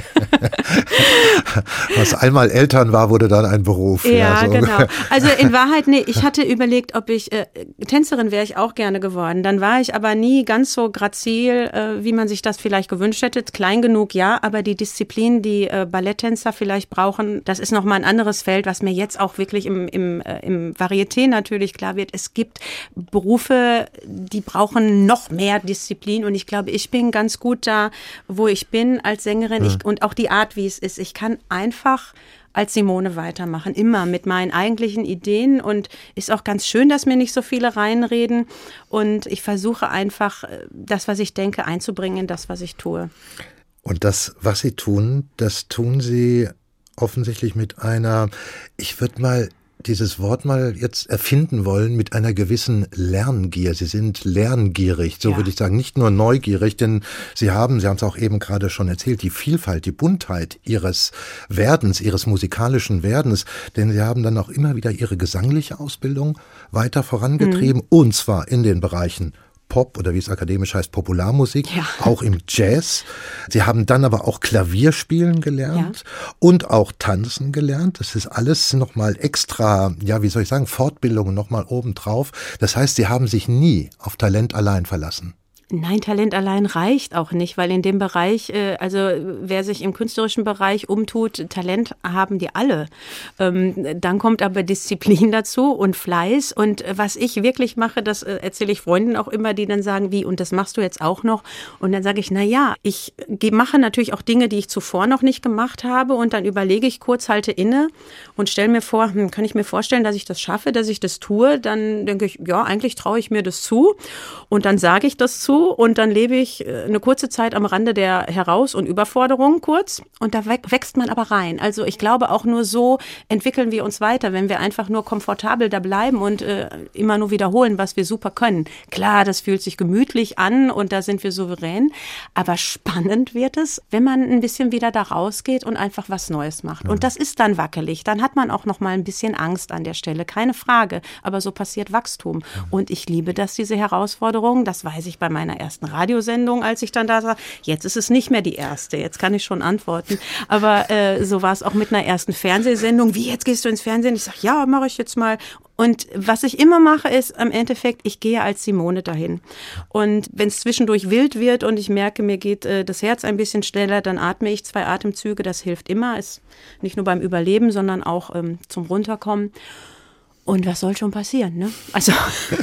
was einmal Eltern war, wurde dann ein Beruf. Ja, ja so. Genau. Also in Wahrheit, nee, ich hatte überlegt, ob ich, äh, Tänzerin wäre ich auch gerne geworden. Dann war ich aber nie ganz so grazil, äh, wie man sich das vielleicht gewünscht hätte. Klein genug, ja, aber die Disziplin, die äh, Balletttänzer vielleicht brauchen, das ist nochmal ein anderes Feld, was mir jetzt auch wirklich im, im, äh, im Varieté natürlich klar wird. Es gibt Berufe, die brauchen noch mehr Disziplin und ich glaube, ich bin ganz gut da, wo ich bin als Sängerin. Ich, und auch die Art, wie es ist. Ich kann einfach als Simone weitermachen, immer mit meinen eigentlichen Ideen und ist auch ganz schön, dass mir nicht so viele reinreden und ich versuche einfach, das, was ich denke, einzubringen in das, was ich tue. Und das, was Sie tun, das tun Sie offensichtlich mit einer, ich würde mal dieses Wort mal jetzt erfinden wollen, mit einer gewissen Lerngier. Sie sind lerngierig, so ja. würde ich sagen, nicht nur neugierig, denn Sie haben, Sie haben es auch eben gerade schon erzählt, die Vielfalt, die Buntheit Ihres Werdens, Ihres musikalischen Werdens, denn Sie haben dann auch immer wieder Ihre gesangliche Ausbildung weiter vorangetrieben, mhm. und zwar in den Bereichen Pop oder wie es akademisch heißt, Popularmusik, ja. auch im Jazz. Sie haben dann aber auch Klavierspielen gelernt ja. und auch Tanzen gelernt. Das ist alles nochmal extra, ja, wie soll ich sagen, Fortbildungen nochmal obendrauf. Das heißt, Sie haben sich nie auf Talent allein verlassen. Nein, Talent allein reicht auch nicht, weil in dem Bereich, also wer sich im künstlerischen Bereich umtut, Talent haben die alle. Dann kommt aber Disziplin dazu und Fleiß. Und was ich wirklich mache, das erzähle ich Freunden auch immer, die dann sagen, wie, und das machst du jetzt auch noch? Und dann sage ich, na ja, ich mache natürlich auch Dinge, die ich zuvor noch nicht gemacht habe. Und dann überlege ich kurz, halte inne und stelle mir vor, hm, kann ich mir vorstellen, dass ich das schaffe, dass ich das tue? Dann denke ich, ja, eigentlich traue ich mir das zu. Und dann sage ich das zu. Und dann lebe ich eine kurze Zeit am Rande der Heraus- und Überforderung kurz und da wächst man aber rein. Also ich glaube, auch nur so entwickeln wir uns weiter, wenn wir einfach nur komfortabel da bleiben und äh, immer nur wiederholen, was wir super können. Klar, das fühlt sich gemütlich an und da sind wir souverän, aber spannend wird es, wenn man ein bisschen wieder da rausgeht und einfach was Neues macht. Und das ist dann wackelig. Dann hat man auch noch mal ein bisschen Angst an der Stelle, keine Frage. Aber so passiert Wachstum. Und ich liebe das, diese Herausforderung. Das weiß ich bei meiner ersten Radiosendung, als ich dann da sah, jetzt ist es nicht mehr die erste, jetzt kann ich schon antworten. Aber äh, so war es auch mit einer ersten Fernsehsendung. Wie, jetzt gehst du ins Fernsehen? Ich sage, ja, mache ich jetzt mal. Und was ich immer mache, ist im Endeffekt, ich gehe als Simone dahin. Und wenn es zwischendurch wild wird und ich merke, mir geht äh, das Herz ein bisschen schneller, dann atme ich zwei Atemzüge, das hilft immer. Ist nicht nur beim Überleben, sondern auch ähm, zum Runterkommen. Und was soll schon passieren, ne? Also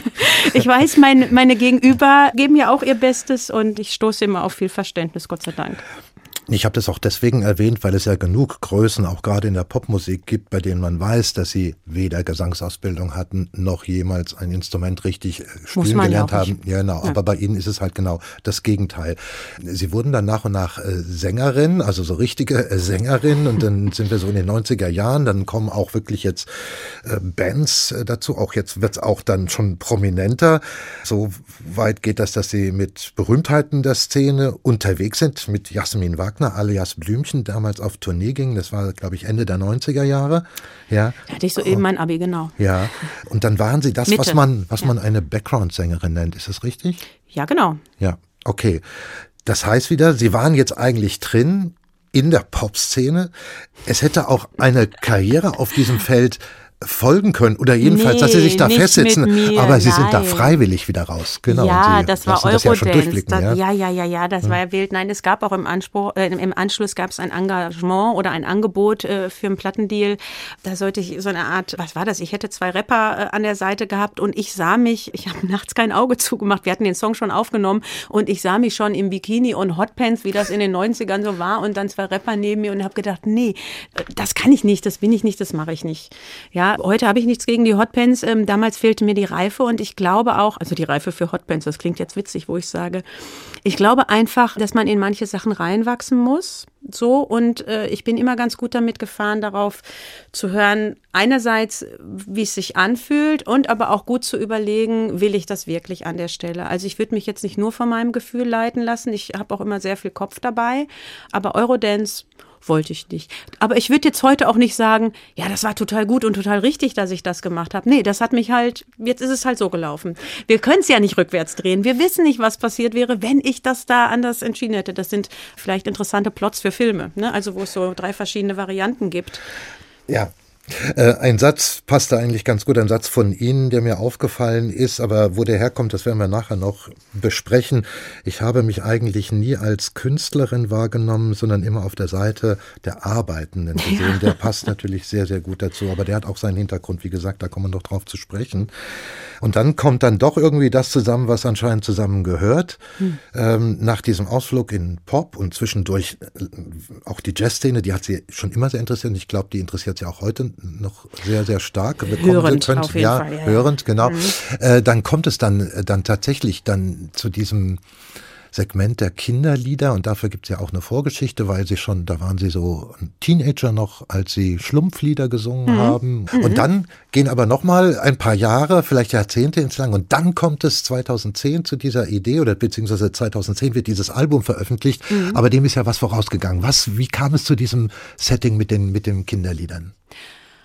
ich weiß, mein, meine Gegenüber geben ja auch ihr Bestes und ich stoße immer auf viel Verständnis, Gott sei Dank. Ich habe das auch deswegen erwähnt, weil es ja genug Größen auch gerade in der Popmusik gibt, bei denen man weiß, dass sie weder Gesangsausbildung hatten, noch jemals ein Instrument richtig spielen gelernt ja haben. Ja, genau. Ja. Aber bei ihnen ist es halt genau das Gegenteil. Sie wurden dann nach und nach äh, Sängerin, also so richtige äh, Sängerin und dann sind wir so in den neunziger Jahren, dann kommen auch wirklich jetzt äh, Bands äh, dazu, auch jetzt wird's auch dann schon prominenter. So weit geht das, dass sie mit Berühmtheiten der Szene unterwegs sind, mit Jasmin Wagner alias Blümchen damals auf Tournee ging. Das war, glaube ich, Ende der neunziger Jahre. Ja. Da hatte ich so eben mein Abi, genau. Ja. Und dann waren Sie das, Mitte. was man, was ja. man eine Background-Sängerin nennt. Ist das richtig? Ja, genau. Ja, okay. Das heißt wieder, Sie waren jetzt eigentlich drin in der Popszene. Es hätte auch eine Karriere auf diesem Feld folgen können oder jedenfalls, nee, dass sie sich da festsitzen, aber sie nein. sind da freiwillig wieder raus. Genau. Ja, das war Eurodance. Das ja, ja, ja, ja, ja, das hm. war ja wild. Nein, es gab auch im Anspruch, äh, im Anschluss gab es ein Engagement oder ein Angebot äh, für einen Plattendeal. Da sollte ich so eine Art, was war das? Ich hätte zwei Rapper äh, an der Seite gehabt und ich sah mich, ich habe nachts kein Auge zugemacht, wir hatten den Song schon aufgenommen und ich sah mich schon im Bikini und Hotpants, wie das in den neunzigern so war und dann zwei Rapper neben mir und habe gedacht, nee, das kann ich nicht, das bin ich nicht, das mache ich nicht. Ja, heute habe ich nichts gegen die Hotpants. Ähm, damals fehlte mir die Reife und ich glaube auch, also die Reife für Hotpants, das klingt jetzt witzig, wo ich sage, ich glaube einfach, dass man in manche Sachen reinwachsen muss. So, und äh, ich bin immer ganz gut damit gefahren, darauf zu hören, einerseits, wie es sich anfühlt und aber auch gut zu überlegen, will ich das wirklich an der Stelle? Also ich würde mich jetzt nicht nur von meinem Gefühl leiten lassen, ich habe auch immer sehr viel Kopf dabei, aber Eurodance wollte ich nicht. Aber ich würde jetzt heute auch nicht sagen, ja, das war total gut und total richtig, dass ich das gemacht habe. Nee, das hat mich halt, jetzt ist es halt so gelaufen. Wir können es ja nicht rückwärts drehen. Wir wissen nicht, was passiert wäre, wenn ich das da anders entschieden hätte. Das sind vielleicht interessante Plots für Filme, ne? Also wo es so drei verschiedene Varianten gibt. Ja. Äh, ein Satz passt da eigentlich ganz gut, ein Satz von Ihnen, der mir aufgefallen ist, aber wo der herkommt, das werden wir nachher noch besprechen. Ich habe mich eigentlich nie als Künstlerin wahrgenommen, sondern immer auf der Seite der Arbeitenden gesehen. Ja. Der passt natürlich sehr, sehr gut dazu, aber der hat auch seinen Hintergrund, wie gesagt, da kommen wir noch drauf zu sprechen. Und dann kommt dann doch irgendwie das zusammen, was anscheinend zusammengehört. Hm. Ähm, nach diesem Ausflug in Pop und zwischendurch äh, auch die Jazzszene, die hat sie schon immer sehr interessiert und ich glaube, die interessiert sie auch heute noch sehr, sehr stark. Hörend könnt, auf jeden ja, Fall. Ja, hörend, genau. Mhm. Äh, dann kommt es dann, dann tatsächlich dann zu diesem Segment der Kinderlieder und dafür gibt es ja auch eine Vorgeschichte, weil sie schon, da waren sie so ein Teenager noch, als sie Schlumpflieder gesungen mhm. haben. Mhm. Und dann gehen aber nochmal ein paar Jahre, vielleicht Jahrzehnte ins Lang und dann kommt es zweitausendzehn zu dieser Idee oder beziehungsweise zweitausendzehn wird dieses Album veröffentlicht, mhm. aber dem ist ja was vorausgegangen. Was, wie kam es zu diesem Setting mit den, mit den Kinderliedern?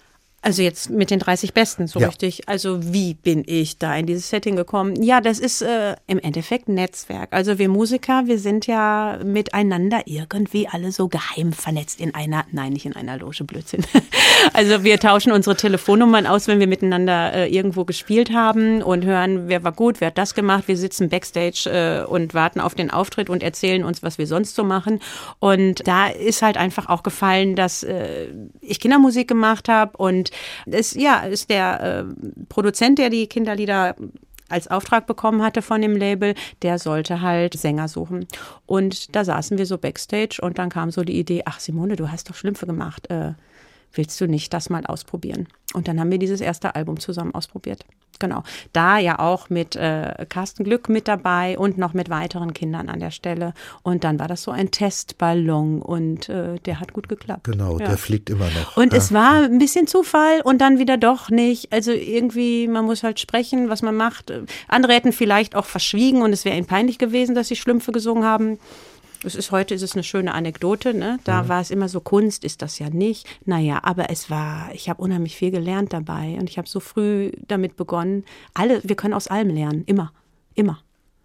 Also jetzt mit den dreißig Besten, so ja. richtig. Also wie bin ich da in dieses Setting gekommen? Ja, das ist äh, im Endeffekt ein Netzwerk. Also wir Musiker, wir sind ja miteinander irgendwie alle so geheim vernetzt in einer, nein, nicht in einer Loge, Blödsinn. Also wir tauschen unsere Telefonnummern aus, wenn wir miteinander äh, irgendwo gespielt haben und hören, wer war gut, wer hat das gemacht. Wir sitzen Backstage äh, und warten auf den Auftritt und erzählen uns, was wir sonst so machen. Und da ist halt einfach auch gefallen, dass äh, ich Kindermusik gemacht habe und es ja, ist der äh, Produzent, der die Kinderlieder als Auftrag bekommen hatte von dem Label, der sollte halt Sänger suchen. Und da saßen wir so Backstage und dann kam so die Idee, ach Simone, du hast doch Schlümpfe gemacht, äh, willst du nicht das mal ausprobieren? Und dann haben wir dieses erste Album zusammen ausprobiert. Genau. Da ja auch mit äh, Carsten Glück mit dabei und noch mit weiteren Kindern an der Stelle. Und dann war das so ein Testballon und äh, der hat gut geklappt. Genau, ja. Der fliegt immer noch. Und ja. es war ein bisschen Zufall und dann wieder doch nicht. Also irgendwie, man muss halt sprechen, was man macht. Andere hätten vielleicht auch verschwiegen und es wäre ihnen peinlich gewesen, dass sie Schlümpfe gesungen haben. Es ist heute ist es eine schöne Anekdote, ne? Da mhm. war es immer so, Kunst ist das ja nicht. Naja, aber es war, ich habe unheimlich viel gelernt dabei und ich habe so früh damit begonnen. Alle, wir können aus allem lernen, immer, immer.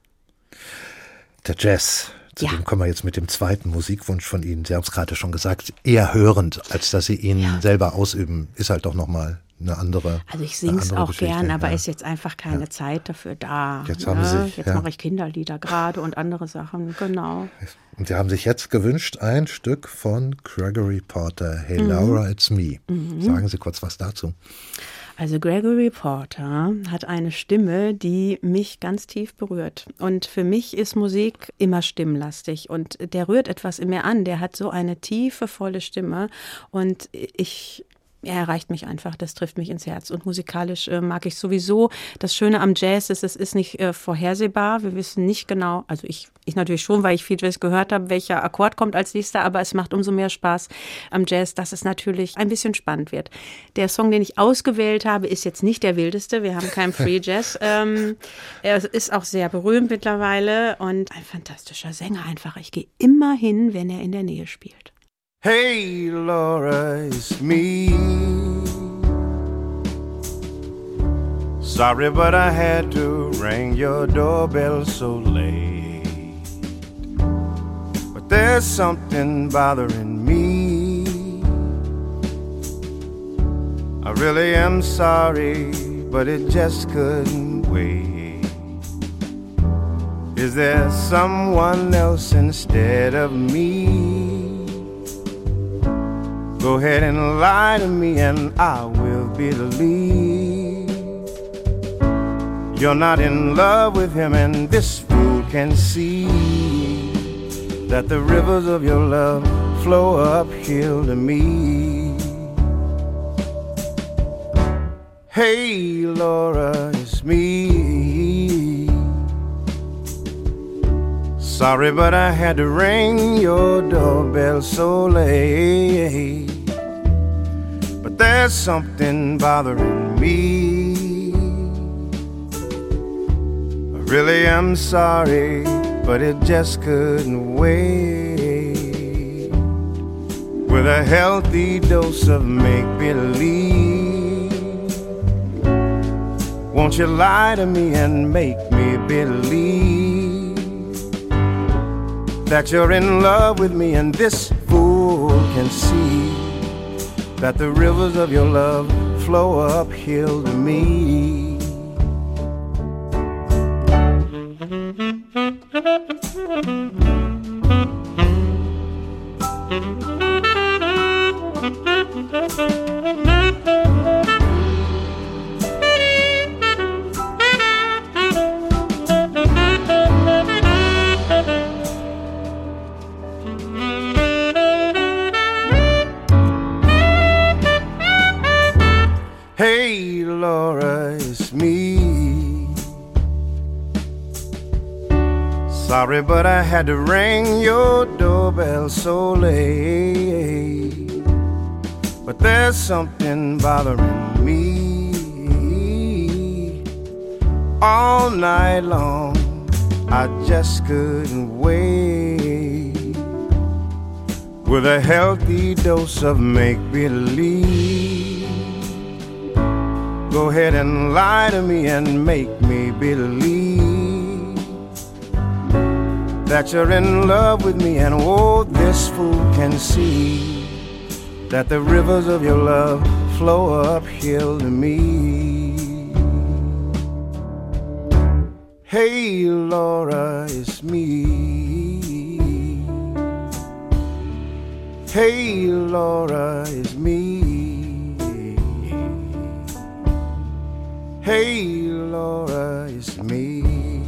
Der Jazz, zu ja. dem kommen wir jetzt mit dem zweiten Musikwunsch von Ihnen. Sie haben es gerade schon gesagt, eher hörend, als dass Sie ihn ja. selber ausüben, ist halt doch nochmal eine andere. Also ich singe es auch Geschichte. gern, aber ja. ist jetzt einfach keine ja. Zeit dafür da. Jetzt ne? haben Sie, jetzt ja. mache ich Kinderlieder gerade und andere Sachen, genau. Und Sie haben sich jetzt gewünscht, ein Stück von Gregory Porter, Hey mhm. Laura, It's Me. Mhm. Sagen Sie kurz was dazu. Also Gregory Porter hat eine Stimme, die mich ganz tief berührt. Und für mich ist Musik immer stimmlastig. Und der rührt etwas in mir an. Der hat so eine tiefe, volle Stimme. Und ich... Er erreicht mich einfach, das trifft mich ins Herz. Und musikalisch äh, mag ich sowieso. Das Schöne am Jazz ist, es ist nicht äh, vorhersehbar. Wir wissen nicht genau, also ich, ich natürlich schon, weil ich viel Jazz gehört habe, welcher Akkord kommt als nächster, aber es macht umso mehr Spaß am Jazz, dass es natürlich ein bisschen spannend wird. Der Song, den ich ausgewählt habe, ist jetzt nicht der wildeste. Wir haben keinen Free Jazz. ähm, er ist auch sehr berühmt mittlerweile und ein fantastischer Sänger einfach. Ich gehe immer hin, wenn er in der Nähe spielt. Hey Laura, it's me. Sorry, but I had to ring your doorbell so late. But there's something bothering me. I really am sorry, but it just couldn't wait. Is there someone else instead of me? Go ahead and lie to me and I will believe you're not in love with him, and this fool can see that the rivers of your love flow uphill to me. Hey Laura, it's me. Sorry, but I had to ring your doorbell so late. But there's something bothering me. I really am sorry, but it just couldn't wait. With a healthy dose of make-believe, won't you lie to me and make me believe that you're in love with me, and this fool can see that the rivers of your love flow uphill to me. Hey Laura, it's me. Sorry, but I had to ring your doorbell so late. But there's something bothering me. All night long, I just couldn't wait. With a healthy dose of make-believe, Go ahead and lie to me and make me believe that you're in love with me, and oh, this fool can see that the rivers of your love flow uphill to me. Hey, Laura, it's me. Hey, Laura, it's me. Hey, Laura, it's me.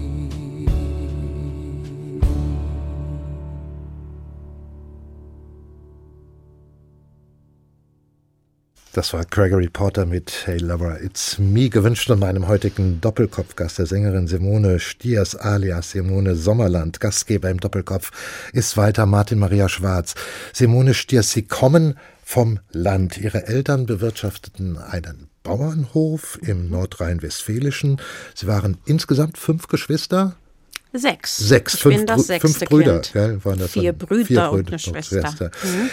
Das war Gregory Porter mit Hey Lover, It's Me, gewünscht von meinem heutigen Doppelkopfgast, der Sängerin Simone Stiers alias Simone Sommerland. Gastgeber im Doppelkopf ist weiter Martin Maria Schwarz. Simone Stiers, Sie kommen vom Land. Ihre Eltern bewirtschafteten einen Bauernhof im Nordrhein-Westfälischen. Sie waren insgesamt fünf Geschwister. Sechs. Sechs, ich fünf, bin das sechste fünf Brüder. Kind. Gell, waren das vier, dann? Brüder vier Brüder und eine Schwester. Schwester. Mhm.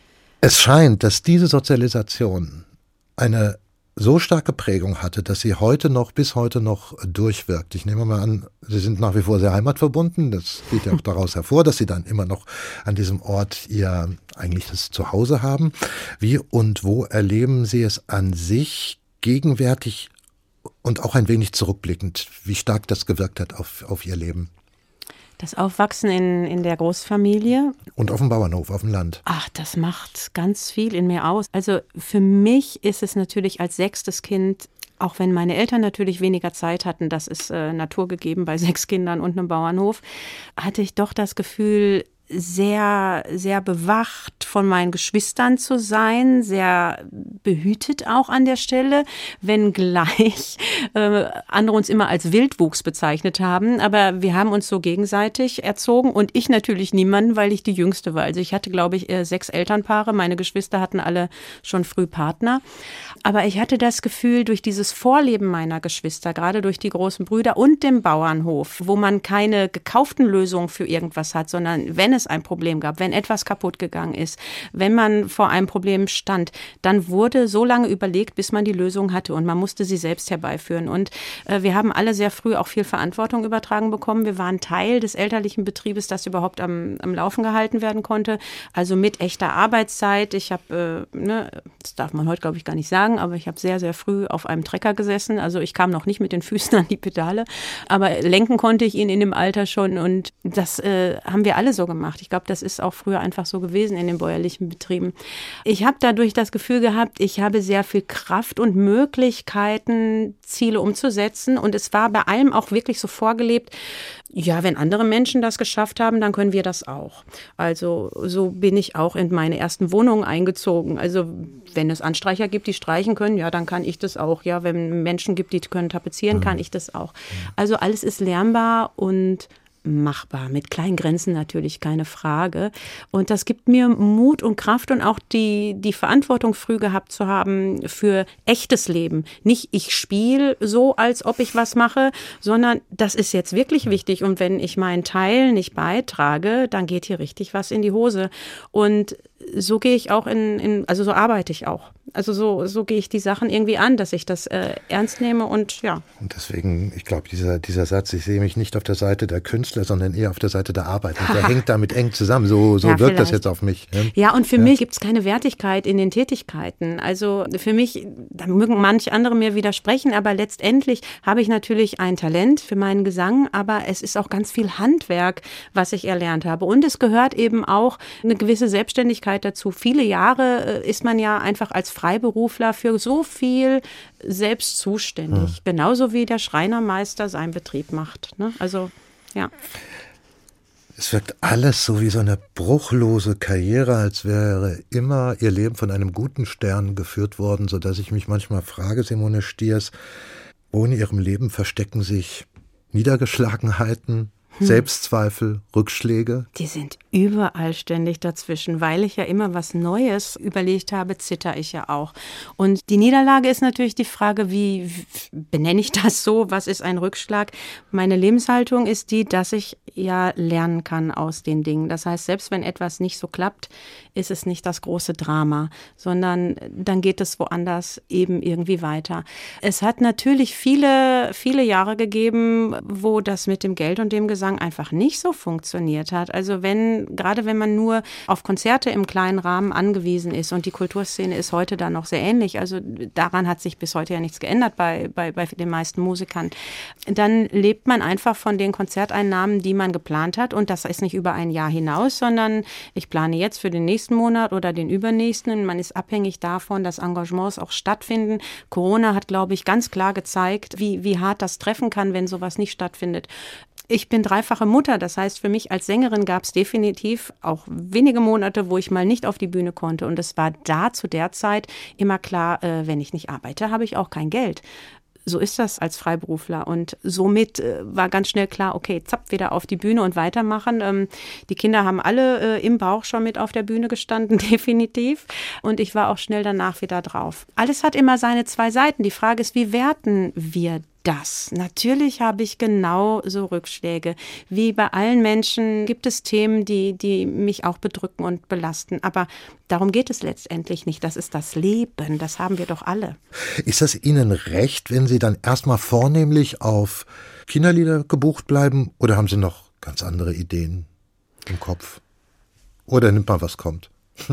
Es scheint, dass diese Sozialisation eine so starke Prägung hatte, dass sie heute noch, bis heute noch durchwirkt. Ich nehme mal an, Sie sind nach wie vor sehr heimatverbunden. Das geht ja auch daraus hervor, dass Sie dann immer noch an diesem Ort Ihr eigentliches Zuhause haben. Wie und wo erleben Sie es an sich gegenwärtig und auch ein wenig zurückblickend, wie stark das gewirkt hat auf, auf Ihr Leben? Das Aufwachsen in, in der Großfamilie. Und auf dem Bauernhof, auf dem Land. Ach, das macht ganz viel in mir aus. Also für mich ist es natürlich als sechstes Kind, auch wenn meine Eltern natürlich weniger Zeit hatten, das ist äh, naturgegeben bei sechs Kindern und einem Bauernhof, hatte ich doch das Gefühl, sehr, sehr bewacht von meinen Geschwistern zu sein, sehr behütet auch an der Stelle, wenngleich äh, andere uns immer als Wildwuchs bezeichnet haben. Aber wir haben uns so gegenseitig erzogen und ich natürlich niemanden, weil ich die Jüngste war. Also ich hatte, glaube ich, sechs Elternpaare. Meine Geschwister hatten alle schon früh Partner. Aber ich hatte das Gefühl, durch dieses Vorleben meiner Geschwister, gerade durch die großen Brüder und dem Bauernhof, wo man keine gekauften Lösungen für irgendwas hat, sondern wenn es ein Problem gab, wenn etwas kaputt gegangen ist, wenn man vor einem Problem stand, dann wurde so lange überlegt, bis man die Lösung hatte und man musste sie selbst herbeiführen. Und äh, wir haben alle sehr früh auch viel Verantwortung übertragen bekommen. Wir waren Teil des elterlichen Betriebes, das überhaupt am, am Laufen gehalten werden konnte. Also mit echter Arbeitszeit. Ich habe, äh, ne, das darf man heute glaube ich gar nicht sagen, aber ich habe sehr, sehr früh auf einem Trecker gesessen. Also ich kam noch nicht mit den Füßen an die Pedale, aber lenken konnte ich ihn in dem Alter schon und das äh, haben wir alle so gemacht. Ich glaube, das ist auch früher einfach so gewesen in den bäuerlichen Betrieben. Ich habe dadurch das Gefühl gehabt, ich habe sehr viel Kraft und Möglichkeiten, Ziele umzusetzen. Und es war bei allem auch wirklich so vorgelebt, ja, wenn andere Menschen das geschafft haben, dann können wir das auch. Also so bin ich auch in meine ersten Wohnungen eingezogen. Also wenn es Anstreicher gibt, die streichen können, ja, dann kann ich das auch. Ja, wenn Menschen gibt, die können tapezieren, kann ich das auch. Also alles ist lernbar und machbar, mit kleinen Grenzen natürlich, keine Frage. Und das gibt mir Mut und Kraft und auch die, die Verantwortung früh gehabt zu haben für echtes Leben. Nicht ich spiele so, als ob ich was mache, sondern das ist jetzt wirklich wichtig. Und wenn ich meinen Teil nicht beitrage, dann geht hier richtig was in die Hose. Und so gehe ich auch in, in also so arbeite ich auch. Also so, so gehe ich die Sachen irgendwie an, dass ich das äh, ernst nehme und ja. Und deswegen, ich glaube, dieser, dieser Satz, ich sehe mich nicht auf der Seite der Künstler, sondern eher auf der Seite der Arbeit. Und der hängt damit eng zusammen. So, so ja, wirkt vielleicht. Das jetzt auf mich. Ja, ja und für ja. mich gibt es keine Wertigkeit in den Tätigkeiten. Also für mich, da mögen manche andere mir widersprechen, aber letztendlich habe ich natürlich ein Talent für meinen Gesang, aber es ist auch ganz viel Handwerk, was ich erlernt habe. Und es gehört eben auch eine gewisse Selbstständigkeit dazu. Viele Jahre ist man ja einfach als Freiberufler für so viel selbst zuständig. Hm. Genauso wie der Schreinermeister seinen Betrieb macht. Ne? Also, ja. Es wirkt alles so wie so eine bruchlose Karriere, als wäre immer Ihr Leben von einem guten Stern geführt worden, sodass ich mich manchmal frage, Simone Stiers, wo in Ihrem Leben verstecken sich Niedergeschlagenheiten, Selbstzweifel, Rückschläge? Die sind überall ständig dazwischen. Weil ich ja immer was Neues überlegt habe, zitter ich ja auch. Und die Niederlage ist natürlich die Frage, wie benenne ich das so? Was ist ein Rückschlag? Meine Lebenshaltung ist die, dass ich ja lernen kann aus den Dingen. Das heißt, selbst wenn etwas nicht so klappt, ist es nicht das große Drama, sondern dann geht es woanders eben irgendwie weiter. Es hat natürlich viele, viele Jahre gegeben, wo das mit dem Geld und dem Gesang einfach nicht so funktioniert hat. Also wenn, gerade wenn man nur auf Konzerte im kleinen Rahmen angewiesen ist und die Kulturszene ist heute da noch sehr ähnlich, also daran hat sich bis heute ja nichts geändert bei, bei, bei den meisten Musikern, dann lebt man einfach von den Konzerteinnahmen, die man geplant hat, und das ist nicht über ein Jahr hinaus, sondern ich plane jetzt für den nächsten Monat oder den übernächsten. Man ist abhängig davon, dass Engagements auch stattfinden. Corona hat, glaube ich, ganz klar gezeigt, wie, wie hart das treffen kann, wenn sowas nicht stattfindet. Ich bin dreifache Mutter, das heißt, für mich als Sängerin gab es definitiv auch wenige Monate, wo ich mal nicht auf die Bühne konnte. Und es war da zu der Zeit immer klar, äh, wenn ich nicht arbeite, habe ich auch kein Geld. So ist das als Freiberufler. Und somit äh, war ganz schnell klar, okay, zapp, wieder auf die Bühne und weitermachen. Ähm, die Kinder haben alle äh, im Bauch schon mit auf der Bühne gestanden, definitiv. Und ich war auch schnell danach wieder drauf. Alles hat immer seine zwei Seiten. Die Frage ist, wie werten wir das? Natürlich habe ich genau so Rückschläge. Wie bei allen Menschen gibt es Themen, die, die mich auch bedrücken und belasten. Aber darum geht es letztendlich nicht. Das ist das Leben. Das haben wir doch alle. Ist das Ihnen recht, wenn Sie dann erstmal vornehmlich auf Kinderlieder gebucht bleiben? Oder haben Sie noch ganz andere Ideen im Kopf? Oder nimmt man, was kommt?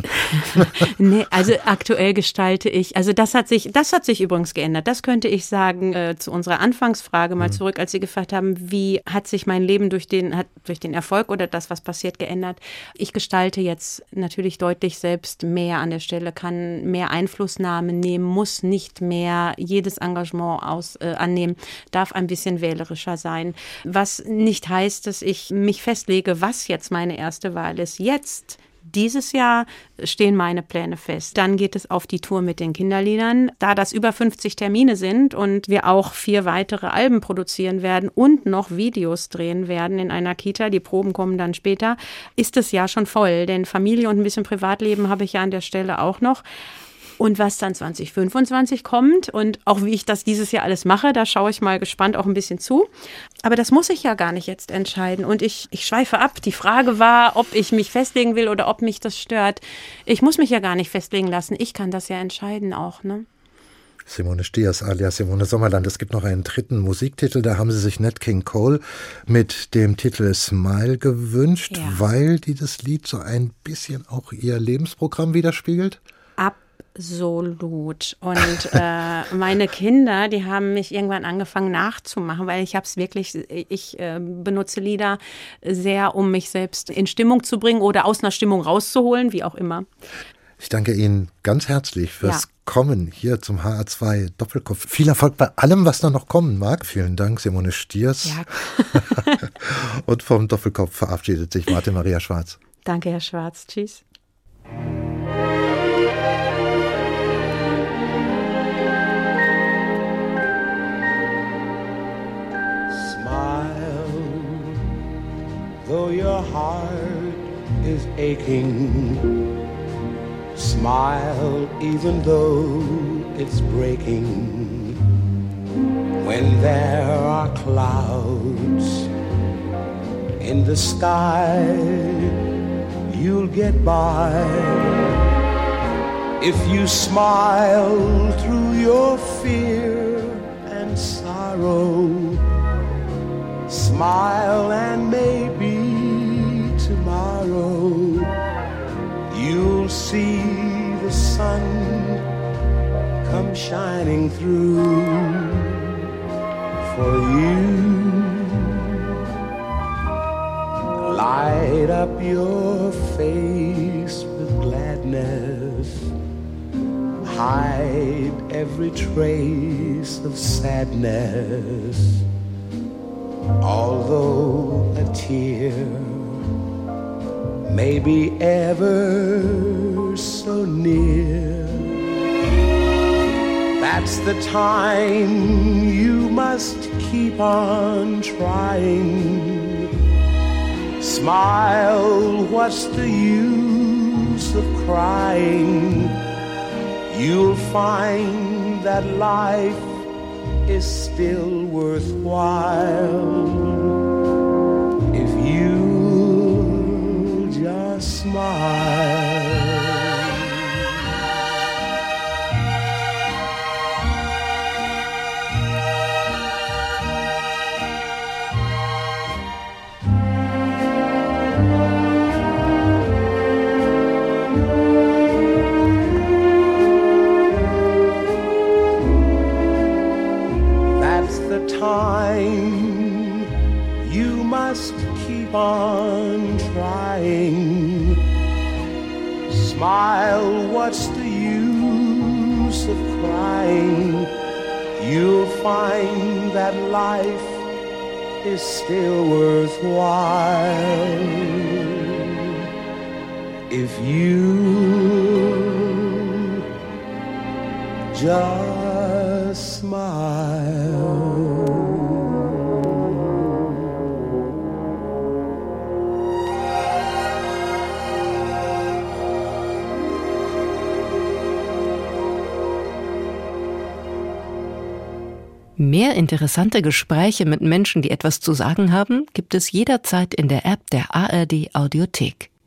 Nee, also aktuell gestalte ich, also das hat sich, das hat sich übrigens geändert. Das könnte ich sagen, äh, zu unserer Anfangsfrage mal mhm. zurück, als Sie gefragt haben, wie hat sich mein Leben durch den, hat, durch den Erfolg oder das, was passiert, geändert. Ich gestalte jetzt natürlich deutlich selbst mehr an der Stelle, kann mehr Einflussnahme nehmen, muss nicht mehr jedes Engagement aus, äh, annehmen, darf ein bisschen wählerischer sein. Was nicht heißt, dass ich mich festlege, was jetzt meine erste Wahl ist. Jetzt Dieses Jahr stehen meine Pläne fest. Dann geht es auf die Tour mit den Kinderliedern. Da das über fünfzig Termine sind und wir auch vier weitere Alben produzieren werden und noch Videos drehen werden in einer Kita, die Proben kommen dann später, ist das Jahr schon voll. Denn Familie und ein bisschen Privatleben habe ich ja an der Stelle auch noch. Und was dann zwanzig fünfundzwanzig kommt und auch wie ich das dieses Jahr alles mache, da schaue ich mal gespannt auch ein bisschen zu. Aber das muss ich ja gar nicht jetzt entscheiden. Und ich, ich schweife ab. Die Frage war, ob ich mich festlegen will oder ob mich das stört. Ich muss mich ja gar nicht festlegen lassen. Ich kann das ja entscheiden auch, ne? Simone Stiers alias Simone Sommerland. Es gibt noch einen dritten Musiktitel, da haben Sie sich Nat King Cole mit dem Titel Smile gewünscht, ja. Weil dieses Lied so ein bisschen auch Ihr Lebensprogramm widerspiegelt? Absolut. Und äh, meine Kinder, die haben mich irgendwann angefangen nachzumachen, weil ich habe es wirklich, ich äh, benutze Lieder sehr, um mich selbst in Stimmung zu bringen oder aus einer Stimmung rauszuholen, wie auch immer. Ich danke Ihnen ganz herzlich fürs ja. Kommen hier zum H A zwei Doppelkopf. Viel Erfolg bei allem, was da noch kommen mag. Vielen Dank, Simone Stiers. Ja. Und vom Doppelkopf verabschiedet sich Martin Maria Schwarz. Danke, Herr Schwarz. Tschüss. Though your heart is aching, smile even though it's breaking. When there are clouds in the sky, you'll get by. If you smile through your fear and sorrow, smile and maybe tomorrow you'll see the sun come shining through for you. Light up your face with gladness, hide every trace of sadness. Although a tear may be ever so near, that's the time you must keep on trying. Smile, what's the use of crying? You'll find that life is still worthwhile if you just smile. Time you must keep on trying. Smile, what's the use of crying? You'll find that life is still worthwhile if you just smile. Mehr interessante Gespräche mit Menschen, die etwas zu sagen haben, gibt es jederzeit in der App der A R D Audiothek.